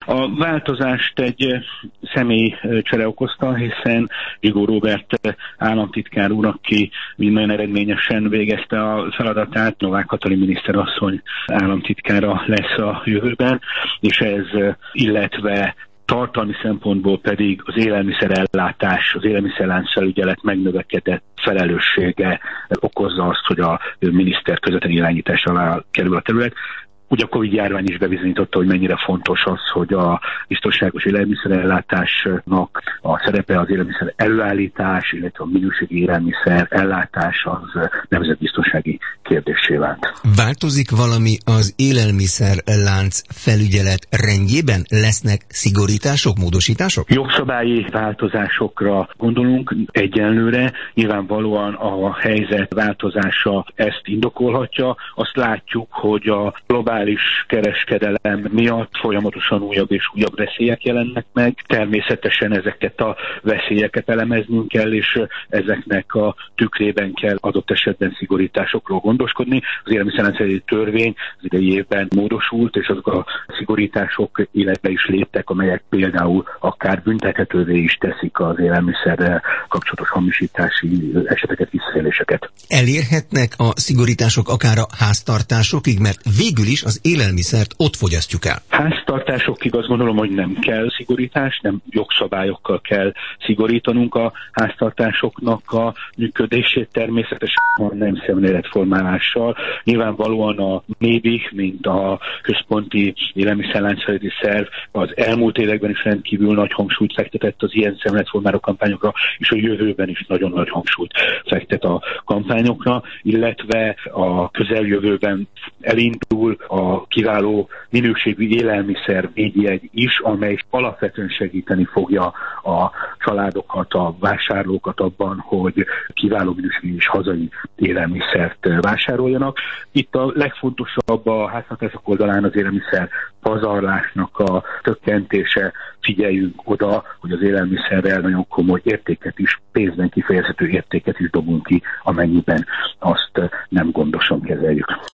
A változást egy személycsere okozta, hiszen Zsigó Róbert államtitkár úr, aki nagyon eredményesen végezte a feladatát, Novák Katalin miniszterasszony államtitkára lesz a jövőben, és ez, illetve tartalmi szempontból pedig az élelmiszerellátás, az élelmiszerlánc felügyelet megnövekedett felelőssége okozza azt, hogy a miniszter közvetlen irányítás alá kerül a terület. Ugye a Covid-járvány is bebizonyította, hogy mennyire fontos az, hogy a biztonságos élelmiszerellátásnak a szerepe, az élelmiszer előállítás, illetve a minőségi élelmiszer ellátás az nemzetbiztonsági kérdéssé vált. Változik valami az élelmiszerlánc felügyelet rendjében? Lesznek szigorítások, módosítások? Jogszabályi változásokra gondolunk egyenlőre. Nyilvánvalóan a helyzet változása ezt indokolhatja. Azt látjuk, hogy a globális kereskedelem miatt folyamatosan újabb és újabb veszélyek jelennek meg. Természetesen ezeket a veszélyeket elemeznünk kell, és ezeknek a tükrében kell adott esetben szigorításokról gondoskodni. Az élelmiszerlánc törvény az idei évben módosult, és azok a szigorítások életbe is léptek, amelyek például akár büntethetővé is teszik az élelmiszerrel kapcsolatos hamisítási eseteket, visszaéléseket. Elérhetnek a szigorítások akár a háztartásokig, mert végül is az élelmiszert ott fogyasztjuk el. Háztartásokig azt gondolom, hogy nem kell szigorítás, nem jogszabályokkal kell szigorítanunk a háztartásoknak a működését, természetesen nem szemléletformálással. Nyilvánvalóan a NÉBIK, mint a központi élelmiszerláncfelügyeleti szerv az elmúlt években is rendkívül nagy hangsúlyt fektetett az ilyen szemléletformáló kampányokra, és a jövőben is nagyon nagy hangsúlyt fektet a kampányokra, illetve a közeljövőben elindul a kiváló minőségű élelmiszer védjegy is, amely alapvetően segíteni fogja a családokat, a vásárlókat abban, hogy kiváló minőségű és hazai élelmiszert vásároljanak. Itt a legfontosabb a háztartások oldalán az élelmiszer pazarlásnak a csökkentése. Figyeljünk oda, hogy az élelmiszerrel nagyon komoly értéket is, pénzben kifejezhető értéket is dobunk ki, amennyiben azt nem gondosan kezeljük.